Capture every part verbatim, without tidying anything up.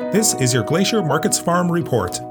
This is your Glacier Markets Farm Report.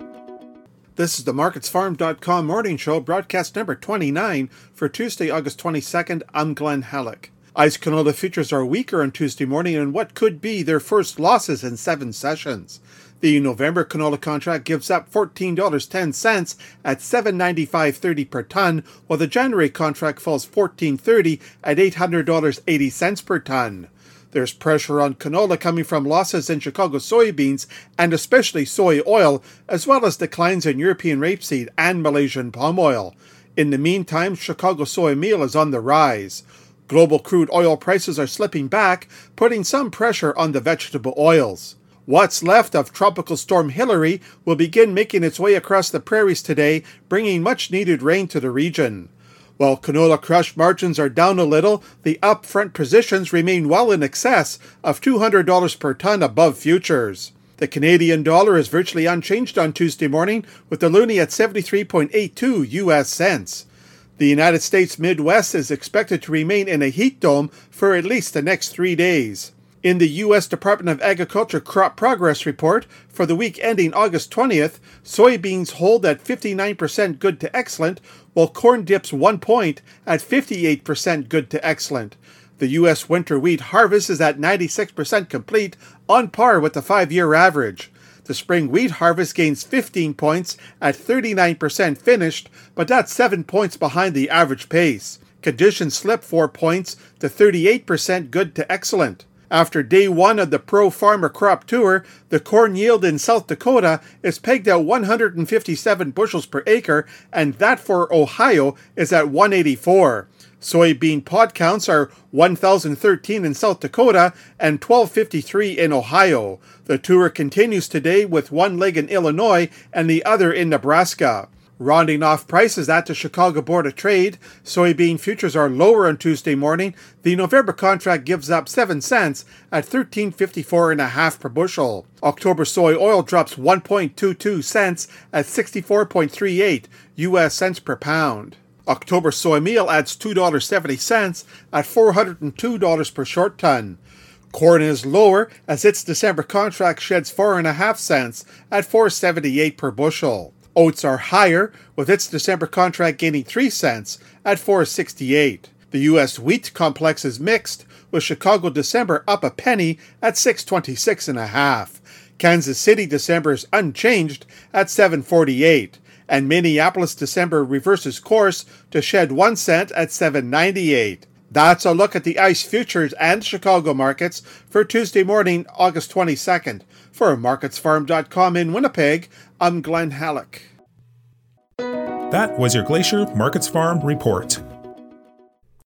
This is the markets farm dot com morning show, broadcast number twenty-nine for Tuesday, August twenty-second. I'm Glenn Halleck. ICE canola futures are weaker on Tuesday morning in what could be their first losses in seven sessions. The November canola contract gives up fourteen dollars and ten cents at seven ninety-five thirty per ton, while the January contract falls fourteen thirty at eight hundred dollars and eighty cents per ton. There's pressure on canola coming from losses in Chicago soybeans and especially soy oil, as well as declines in European rapeseed and Malaysian palm oil. In the meantime, Chicago soy meal is on the rise. Global crude oil prices are slipping back, putting some pressure on the vegetable oils. What's left of Tropical Storm Hilary will begin making its way across the prairies today, bringing much-needed rain to the region. While canola crush margins are down a little, the upfront positions remain well in excess of two hundred dollars per ton above futures. The Canadian dollar is virtually unchanged on Tuesday morning, with the loonie at seventy-three point eight two U S cents. The United States Midwest is expected to remain in a heat dome for at least the next three days. In the U S Department of Agriculture Crop Progress Report for the week ending August twentieth, soybeans hold at fifty-nine percent good to excellent, while corn dips one point at fifty-eight percent good to excellent. The U S winter wheat harvest is at ninety-six percent complete, on par with the five-year average. The spring wheat harvest gains fifteen points at thirty-nine percent finished, but that's seven points behind the average pace. Conditions slip four points to thirty-eight percent good to excellent. After day one of the Pro Farmer Crop Tour, the corn yield in South Dakota is pegged at one hundred fifty-seven bushels per acre, and that for Ohio is at one hundred eighty-four. Soybean pod counts are one thousand thirteen in South Dakota and twelve fifty-three in Ohio. The tour continues today with one leg in Illinois and the other in Nebraska. Rounding off prices at the Chicago Board of Trade, soybean futures are lower on Tuesday morning. The November contract gives up seven cents at thirteen fifty-four and a half per bushel. October soy oil drops one point two two cents at sixty-four point three eight U S cents per pound. October soy meal adds two dollars and seventy cents at four hundred two dollars per short ton. Corn is lower as its December contract sheds four point five cents at four seventy-eight per bushel. Oats are higher, with its December contract gaining three cents at four sixty-eight. The U S wheat complex is mixed, with Chicago December up a penny at six twenty-six and a half. Kansas City December is unchanged at seven forty-eight, and Minneapolis December reverses course to shed one cent at seven ninety-eight. That's a look at the ICE futures and Chicago markets for Tuesday morning, August twenty-second. For markets farm dot com in Winnipeg, I'm Glenn Halleck. That was your Glacier Markets Farm Report.